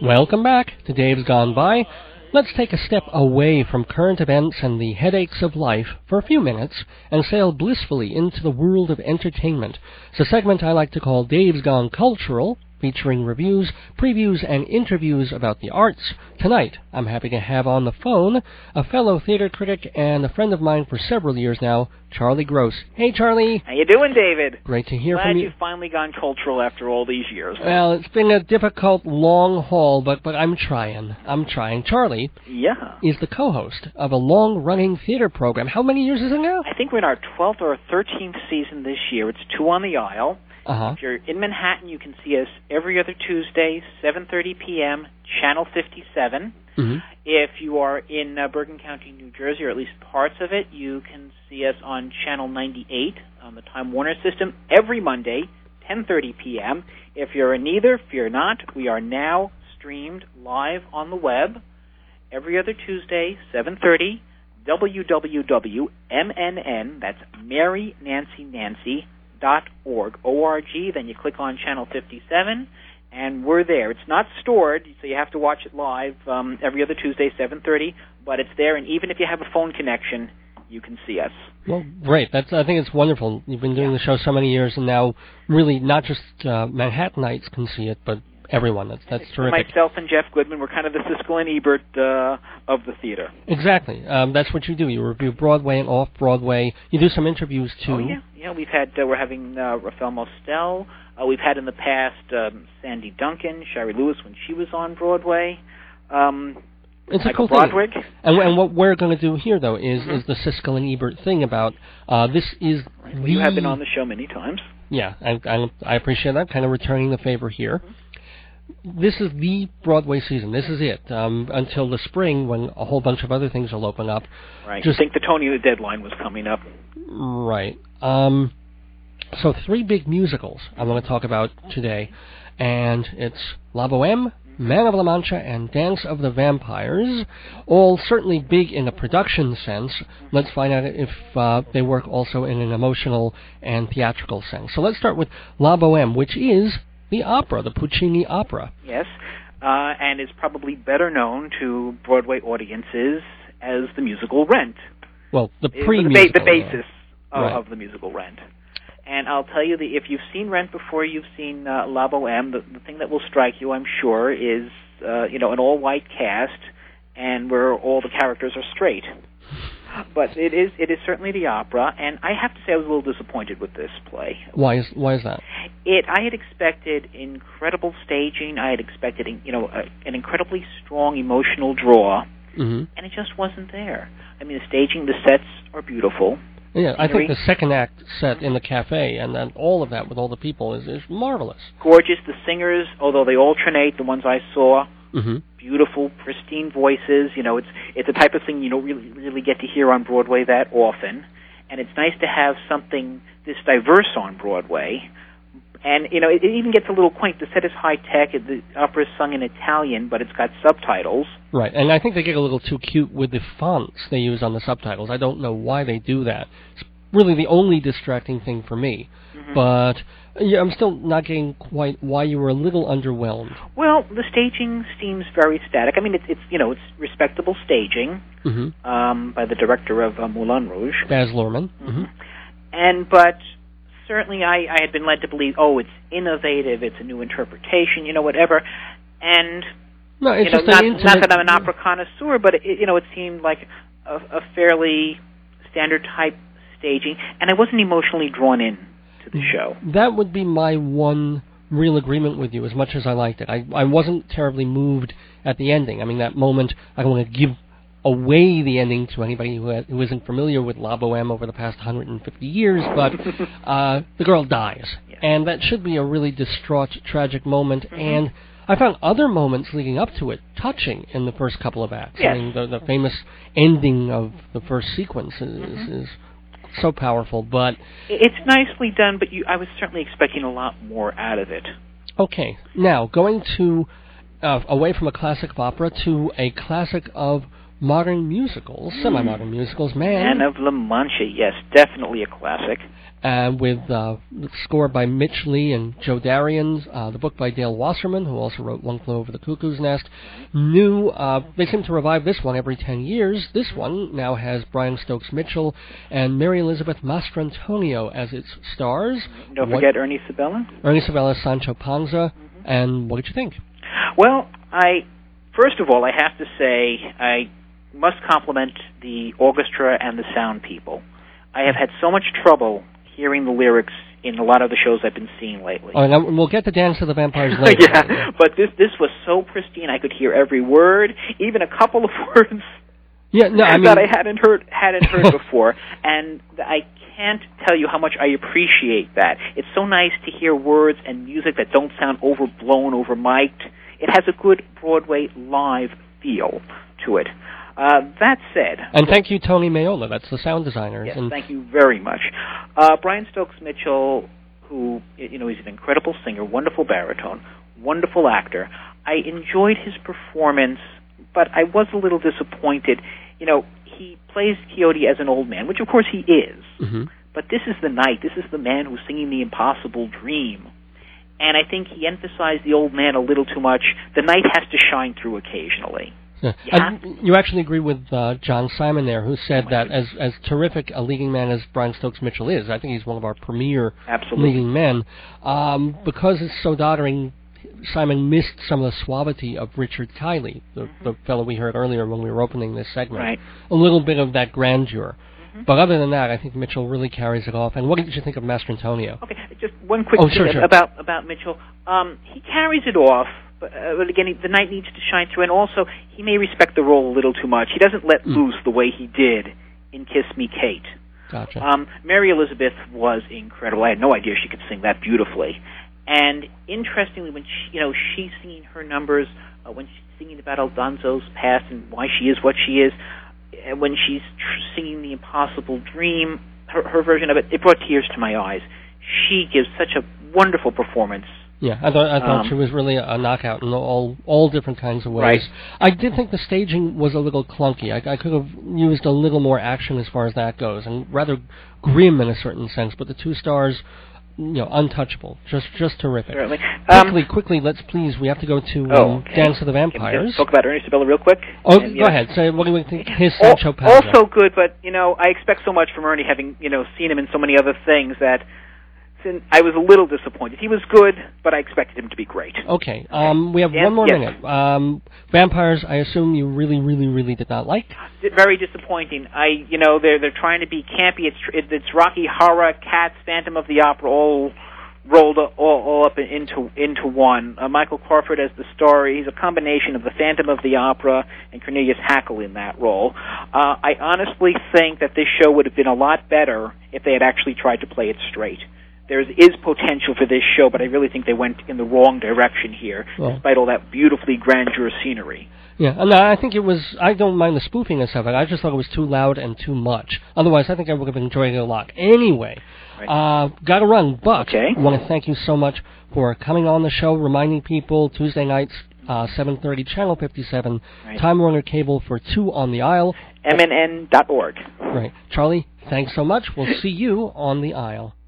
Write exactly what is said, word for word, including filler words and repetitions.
Welcome back to Dave's Gone By. Let's take a step away from current events and the headaches of life for a few minutes and sail blissfully into the world of entertainment. It's a segment I like to call Dave's Gone Cultural, featuring reviews, previews, and interviews about the arts. Tonight, I'm happy to have on the phone a fellow theater critic and a friend of mine for several years now, Charlie Gross. Hey, Charlie. How you doing, David? Great to hear Glad from you. Glad you've finally gone cultural after all these years. Well, it's been a difficult, long haul, but, but I'm trying. I'm trying. Charlie yeah. is the co-host of a long-running theater program. How many years is it now? I think we're in our twelfth or thirteenth season this year. It's Two on the Aisle. Uh-huh. If you're in Manhattan, you can see us every other Tuesday, seven thirty p.m., Channel fifty-seven. Mm-hmm. If you are in uh, Bergen County, New Jersey, or at least parts of it, you can see us on Channel ninety-eight on the Time Warner system every Monday, ten thirty p.m. If you're in neither, fear not. We are now streamed live on the web every other Tuesday, seven thirty, w w w dot m n n, that's Mary Nancy Nancy, dot org, O R G, then you click on Channel fifty-seven, and we're there. It's not stored, so you have to watch it live um, every other Tuesday, seven thirty, but it's there, and even if you have a phone connection, you can see us. Well, great. That's I think it's wonderful. You've been doing yeah. the show so many years, and now really not just uh, Manhattanites can see it, but everyone. That's that's terrific. Myself and Jeff Goodman, we're kind of the Siskel and Ebert uh, of the theater. Exactly. Um, that's what you do. You review Broadway and off-Broadway. You do some interviews, too. Oh, yeah. Yeah, we've had, uh, we're having uh, Raphael Mostel. Uh, we've had in the past um, Sandy Duncan, Shari Lewis when she was on Broadway. Um, it's Michael a cool Broderick. thing. And, and what we're going to do here, though, is, mm-hmm. is the Siskel and Ebert thing about uh, this is right. the... Well, you have been on the show many times. Yeah, I, I, I appreciate that, kind of returning the favor here. Mm-hmm. This is the Broadway season. This is it um, until the spring when a whole bunch of other things will open up. Right. Just, I think the Tony the deadline was coming up. Right. Um, so three big musicals I want to talk about today, and it's La Boheme, Man of La Mancha, and Dance of the Vampires, all certainly big in a production sense. Let's find out if uh, they work also in an emotional and theatrical sense. So let's start with La Boheme, which is the opera, the Puccini opera. Yes, uh, and is probably better known to Broadway audiences as the musical Rent. Well, the It pre-musical. The, ba- the basis uh, of, right. of the musical Rent. And I'll tell you, that if you've seen Rent before you've seen uh, La Boheme, the, the thing that will strike you, I'm sure, is uh, you know an all-white cast and where all the characters are straight. But it is it is certainly the opera, and I have to say I was a little disappointed with this play. Why is why is that? It I had expected incredible staging. I had expected you know a, an incredibly strong emotional draw, mm-hmm. and it just wasn't there. I mean, the staging, the sets are beautiful. Yeah, I think the second act set in the cafe and then all of that with all the people is, is marvelous. Gorgeous. The singers, although they alternate, the ones I saw, mm-hmm. beautiful, pristine voices. You know, it's it's a type of thing you don't really really get to hear on Broadway that often, and it's nice to have something this diverse on Broadway. And you know, it, it even gets a little quaint. The set is high tech. The opera is sung in Italian, but it's got subtitles. Right, and I think they get a little too cute with the fonts they use on the subtitles. I don't know why they do that. It's really the only distracting thing for me. Mm-hmm. But yeah, I'm still not getting quite why you were a little underwhelmed. Well, the staging seems very static. I mean, it's, it's you know, it's respectable staging mm-hmm. um, by the director of uh, Moulin Rouge, Baz Luhrmann. Mm-hmm. Mm-hmm. And but certainly, I, I had been led to believe, oh, it's innovative, it's a new interpretation, you know, whatever, and. No, it's you know, just not, an intimate... not that I'm an opera connoisseur, but it, you know, it seemed like a, a fairly standard type staging, and I wasn't emotionally drawn in to the show. That would be my one real agreement with you, as much as I liked it. I, I wasn't terribly moved at the ending. I mean, that moment, I don't want to give away the ending to anybody who, has, who isn't familiar with La Boheme over the past one hundred fifty years, but uh, the girl dies, yeah. and that should be a really distraught, tragic moment, mm-hmm. and I found other moments leading up to it touching in the first couple of acts. Yes. I mean, the, the famous ending of the first sequence is, mm-hmm. is so powerful, but... It's nicely done, but you, I was certainly expecting a lot more out of it. Okay. Now, going to uh, away from a classic of opera to a classic of modern musicals, mm. semi-modern musicals, Man... Man of La Mancha, yes, definitely a classic. uh, with uh, the score by Mitch Lee and Joe Darian, uh, the book by Dale Wasserman, who also wrote One Flew Over the Cuckoo's Nest. New, uh, they seem to revive this one every ten years. This one now has Brian Stokes Mitchell and Mary Elizabeth Mastrantonio as its stars. Don't what, forget Ernie Sabella. Ernie Sabella, Sancho Panza. Mm-hmm. And what did you think? Well, I first of all, I have to say I must compliment the orchestra and the sound people. I have had so much trouble hearing the lyrics in a lot of the shows I've been seeing lately. Oh, and we'll get to Dance of the Vampires later. Yeah, but this this was so pristine. I could hear every word, even a couple of words yeah, no, I mean, that I hadn't heard hadn't heard before, and I can't tell you how much I appreciate that. It's so nice to hear words and music that don't sound overblown, over-mic'd. It has a good Broadway live feel to it. Uh, that said... And thank you, Tony Mayola. That's the sound designer. Yes, and thank you very much. Uh, Brian Stokes Mitchell, who, you know, he's an incredible singer, wonderful baritone, wonderful actor. I enjoyed his performance, but I was a little disappointed. You know, he plays Quixote as an old man, which of course he is. Mm-hmm. But this is the knight. This is the man who's singing the impossible dream. And I think he emphasized the old man a little too much. The knight has to shine through occasionally. Yeah. And you actually agree with uh, John Simon there, who said that as as terrific a leading man as Brian Stokes Mitchell is, I think he's one of our premier Absolutely. leading men, um, because it's so doddering, Simon missed some of the suavity of Richard Kiley, the, mm-hmm. the fellow we heard earlier when we were opening this segment. Right. A little bit of that grandeur. Mm-hmm. But other than that, I think Mitchell really carries it off. And what did you think of Mastrantonio? Okay, just one quick oh, thing sure, sure. about about Mitchell. Um, he carries it off. But, uh, but again, he, the knight needs to shine through, and also he may respect the role a little too much. He doesn't let mm. loose the way he did in Kiss Me, Kate. Gotcha. Um, Mary Elizabeth was incredible. I had no idea she could sing that beautifully. And interestingly, when she, you know, she's singing her numbers, uh, when she's singing about Aldonzo's past and why she is what she is, and when she's tr- singing The Impossible Dream, her, her version of it, it brought tears to my eyes. She gives such a wonderful performance. Yeah, I thought I thought um, she was really a knockout in all all different kinds of ways. Right. I did think the staging was a little clunky. I, I could have used a little more action as far as that goes, and rather grim in a certain sense. But the two stars, you know, untouchable, just just terrific. Certainly. Quickly, Um, quickly, let's please. We have to go to oh, um, okay. Dance of the Can Vampires. we just talk about Ernie Sabella real quick? Oh, and, go know, ahead. Say, what do you think? His Sancho Panza. Also good, but you know, I expect so much from Ernie, having you know seen him in so many other things that. I was a little disappointed. He was good, but I expected him to be great. Okay. Um, we have Dan, one more yes. minute. Um, Vampires, I assume you really, really, really did not like. Very disappointing. I, you know, they're they're trying to be campy. It's it's Rocky Horror, Cats, Phantom of the Opera, all rolled up, all, all up into into one. Uh, Michael Crawford as the star. He's a combination of the Phantom of the Opera and Cornelius Hackle in that role. Uh, I honestly think that this show would have been a lot better if they had actually tried to play it straight. There is potential for this show, but I really think they went in the wrong direction here, well, despite all that beautifully grandeur scenery. Yeah, and I think it was, I don't mind the spoofiness of it, I just thought it was too loud and too much. Otherwise, I think I would have enjoyed it a lot. Anyway, right. uh, gotta run, but okay. I want to thank you so much for coming on the show, reminding people Tuesday nights, uh, seven thirty, Channel fifty-seven, right. Time Warner Cable for Two on the Aisle. M N N dot org. Right. Charlie, thanks so much. We'll see you on the aisle.